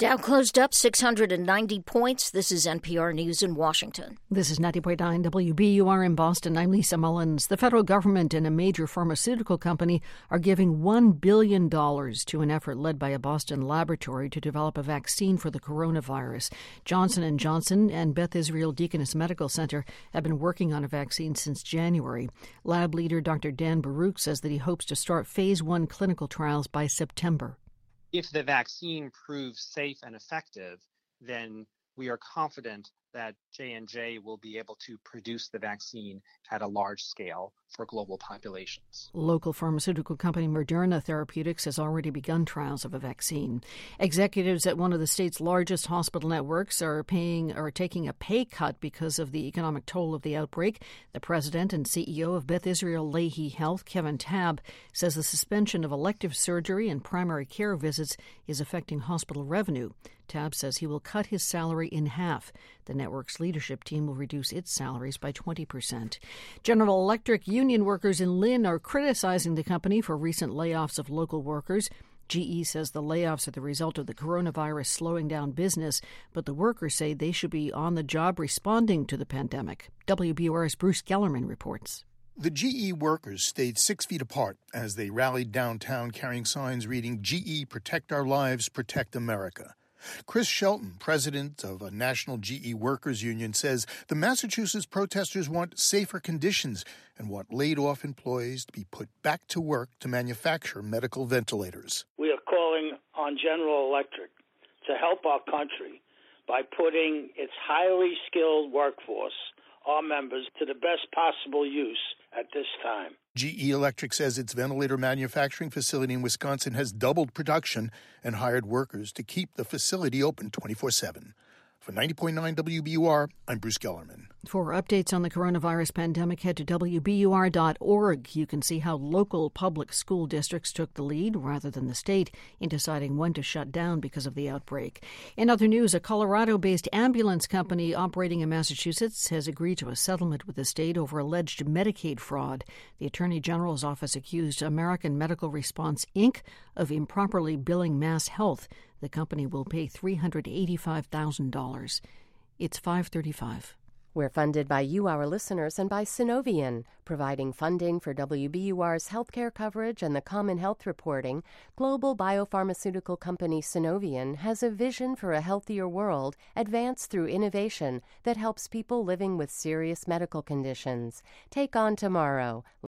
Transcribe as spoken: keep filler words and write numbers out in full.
Dow closed up six hundred ninety points. This is N P R News in Washington. This is ninety point nine W B U R in Boston. I'm Lisa Mullins. The federal government and a major pharmaceutical company are giving one billion dollars to an effort led by a Boston laboratory to develop a vaccine for the coronavirus. Johnson and Johnson and Beth Israel Deaconess Medical Center have been working on a vaccine since January. Lab leader Doctor Dan Baruch says that he hopes to start phase one clinical trials by September. If the vaccine proves safe and effective, then we are confident that J and J will be able to produce the vaccine at a large scale for global populations. Local pharmaceutical company Moderna Therapeutics has already begun trials of a vaccine. Executives at one of the state's largest hospital networks are paying or taking a pay cut because of the economic toll of the outbreak. The president and C E O of Beth Israel Lahey Health, Kevin Tabb, says the suspension of elective surgery and primary care visits is affecting hospital revenue. Tabb says he will cut his salary in half. The network's leadership team will reduce its salaries by twenty percent. General Electric union workers in Lynn are criticizing the company for recent layoffs of local workers. G E says the layoffs are the result of the coronavirus slowing down business, but the workers say they should be on the job responding to the pandemic. W B U R's Bruce Gellerman reports. The G E workers stayed six feet apart as they rallied downtown carrying signs reading, G E, Protect Our Lives, Protect America. Chris Shelton, president of a national G E workers union, says the Massachusetts protesters want safer conditions and want laid-off employees to be put back to work to manufacture medical ventilators. We are calling on General Electric to help our country by putting its highly skilled workforce, our members, to the best possible use at this time. G E Electric says its ventilator manufacturing facility in Wisconsin has doubled production and hired workers to keep the facility open twenty-four seven. For ninety point nine W B U R, I'm Bruce Gellerman. For updates on the coronavirus pandemic, head to W B U R dot org. You can see how local public school districts took the lead, rather than the state, in deciding when to shut down because of the outbreak. In other news, a Colorado-based ambulance company operating in Massachusetts has agreed to a settlement with the state over alleged Medicaid fraud. The Attorney General's office accused American Medical Response, Incorporated of improperly billing Mass Health. The company will pay three hundred eighty-five thousand dollars. It's five thirty-five. We're funded by you, our listeners, and by Synovian, providing funding for W B U R's healthcare coverage and the Common Health reporting. Global biopharmaceutical company Synovian has a vision for a healthier world advanced through innovation that helps people living with serious medical conditions. Take on tomorrow.